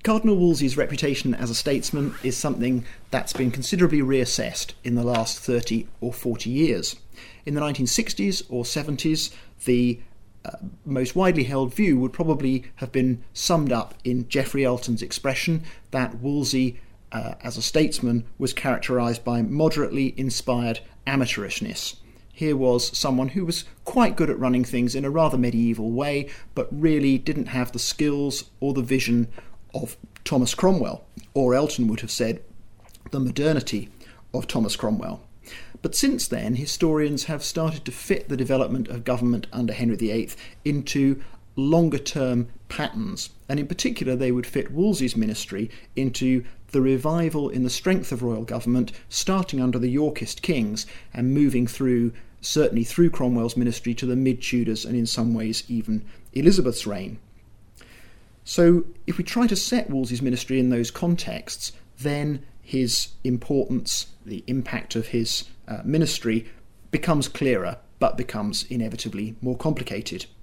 Cardinal Wolsey's reputation as a statesman is something that's been considerably reassessed in the last 30 or 40 years. In the 1960s or 70s, the most widely held view would probably have been summed up in Geoffrey Elton's expression that Wolsey, as a statesman, was characterised by moderately inspired amateurishness. Here was someone who was quite good at running things in a rather medieval way, but really didn't have the skills or the vision of Thomas Cromwell, or Elton would have said, the modernity of Thomas Cromwell. But since then, historians have started to fit the development of government under Henry VIII into longer-term patterns, and in particular they would fit Wolsey's ministry into the revival in the strength of royal government, starting under the Yorkist kings and moving certainly through Cromwell's ministry to the mid-Tudors and in some ways even Elizabeth's reign. So if we try to set Wolsey's ministry in those contexts, then his importance, the impact of his ministry becomes clearer, but becomes inevitably more complicated.